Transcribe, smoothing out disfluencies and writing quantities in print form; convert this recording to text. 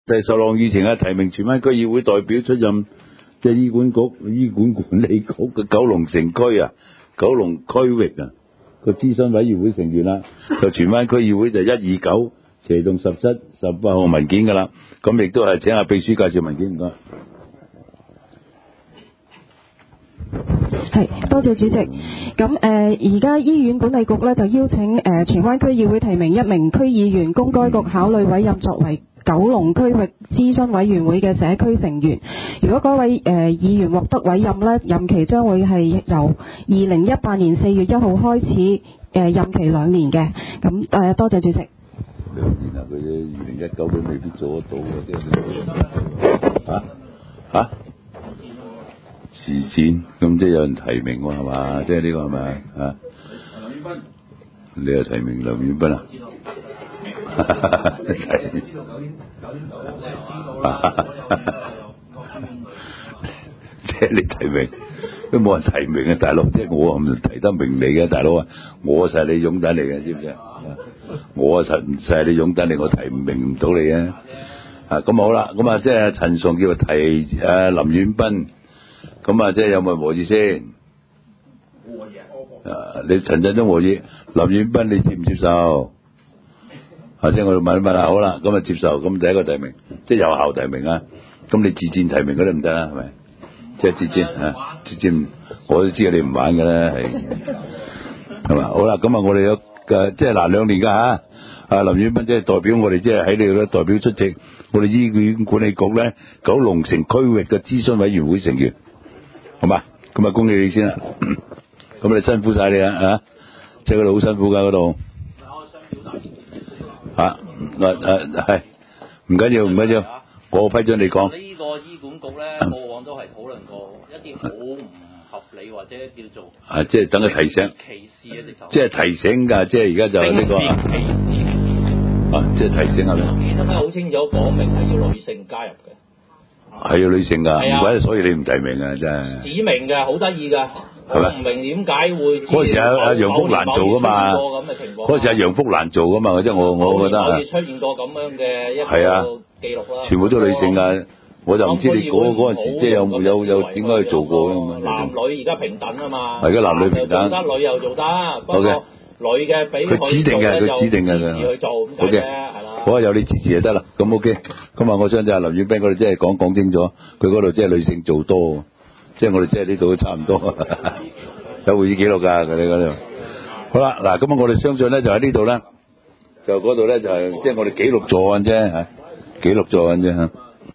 第16項議程提名荃灣區議會代表出任即係醫管管理局嘅九龍城區九龍區域個諮詢委員會成員啦，就荃灣區議會就129斜洞17 18號文件㗎啦。咁亦都係請阿秘書介紹文件，唔該。 係，多謝主席。咁而家醫院管理局咧就邀請荃灣區議會提名一名區議員，供該局考慮委任作為九龍區域諮詢委員會嘅社區成員。如果嗰位議員獲得委任呢，任期將會係由2018年4月1號開始，任期2年嘅。咁多謝主席。2 年啊，佢2019佢未必做得到嘅，即係嚇時戰，咁即係有人提名喎，係嘛？即係呢個係咪啊？梁遠斌，你又提名梁遠斌啊？即係你提名都冇人提名啊，大佬！即係我唔提得名你嘅，大佬啊！我實係你擁躉嚟嘅，知唔知啊？我實係你擁躉嚟，我提名唔到你啊！咁好啦，咁即係陳崇叫提林遠斌，咁即係有冇和議先？你陳振中和議，林遠斌你接唔接受？即係我問一問啦，好啦，咁接受，咁第一個提名，即係有效提名啊！咁你自薦提名嗰啲唔得啦，係咪？即係自薦自薦，我都知道你唔玩㗎啦，係嘛？好啦，咁我哋有即係2年㗎林遠斌即係代表我哋，即係喺你度咧代表出席我哋醫院管理局咧九龍城區域嘅諮詢委員會成員，好嘛？咁恭喜你先啦，咁你辛苦晒你啦即係嗰度好辛苦㗎嗰度。係唔緊要，我批准你講。 呢個醫管局咧，過往都係討論過一啲好唔合理或者叫做即係等佢提醒歧視嘅就， 即係提醒㗎，即係而家就呢個即係提醒係咪？ 記得好清楚講明係要女性加入嘅， 係要女性㗎，唔怪得所以你唔提名啊，真係。 指明嘅，好得意㗎。我唔明點解會嗰時阿楊福蘭做㗎嘛？嗰時阿楊福蘭做㗎嘛？即係我覺得好似出現過咁樣嘅一個記錄啦。 全部都女性㗎，我就唔知你嗰陣時即係有點解去做過咁。 男女而家平等啊嘛。 而家男女平等。 做得女又做得，不過女嘅俾佢指定嘅，佢指定嘅去做咁解啫，係啦。 好啊，有你支持就得啦。咁 OK。咁我相信阿林遠斌嗰度即係講清楚，佢嗰度即係女性做多。即係我哋即係呢度都差唔多，有會議記錄㗎佢哋嗰度。好啦，嗱咁我哋相信咧就喺呢度咧，就嗰度咧就係即係我哋記錄作案啫記錄作案啫